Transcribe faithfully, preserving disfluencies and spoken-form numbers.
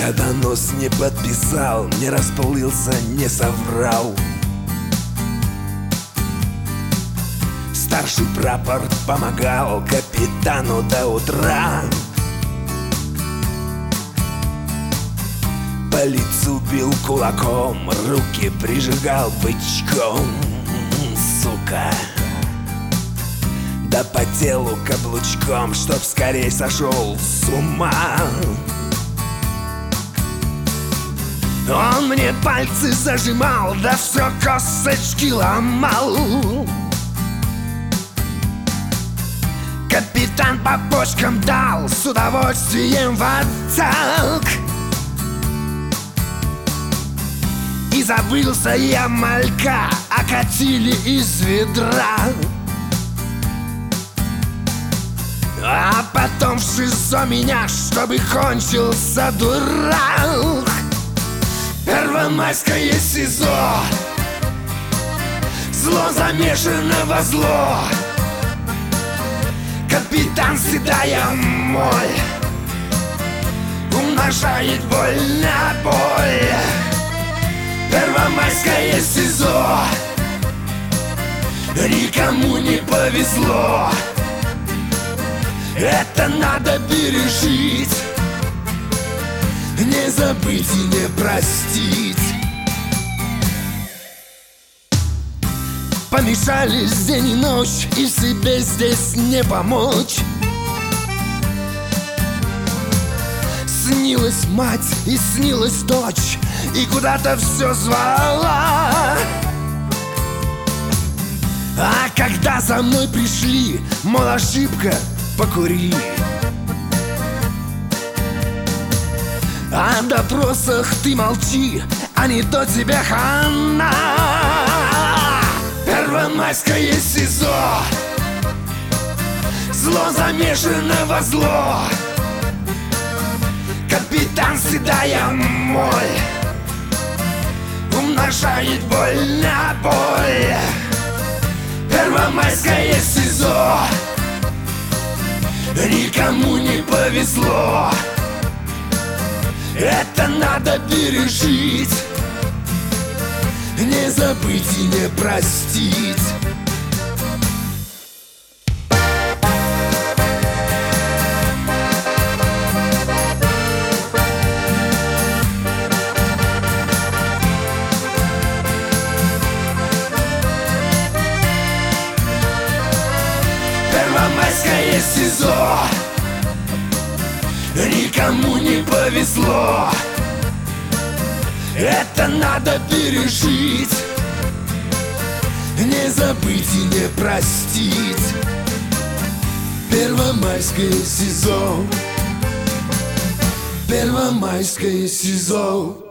Я донос не подписал, не расплылся, не соврал. Старший прапор помогал капитану до утра. По лицу бил кулаком, руки прижигал бычком, сука. Да по телу каблучком, чтоб скорей сошел с ума. Он мне пальцы зажимал, да все косточки ломал. Капитан по почкам дал, с удовольствием в отдак. И забылся я малька, окатили из ведра. А потом в ШИЗО меня, чтобы кончился дурак. Первомайское СИЗО, зло замешано во зло. Капитан, седая моль, умножает боль на боль. Первомайское СИЗО, никому не повезло. Это надо пережить, не забыть и не простить. Помешались день и ночь, и себе здесь не помочь. Снилась мать и снилась дочь, и куда-то все звала. А когда за мной пришли, мол, ошибка, покури. О допросах ты молчи, а не то тебе хана. Первомайское СИЗО, зло замешано во зло. Капитан, седая моль, умножает боль на боль. Первомайское СИЗО, никому не повезло. Это надо пережить, не забыть и не простить. Первомайское СИЗО, никому не повезло. Это надо пережить, не забыть и не простить. Первомайское СИЗО, Первомайское СИЗО.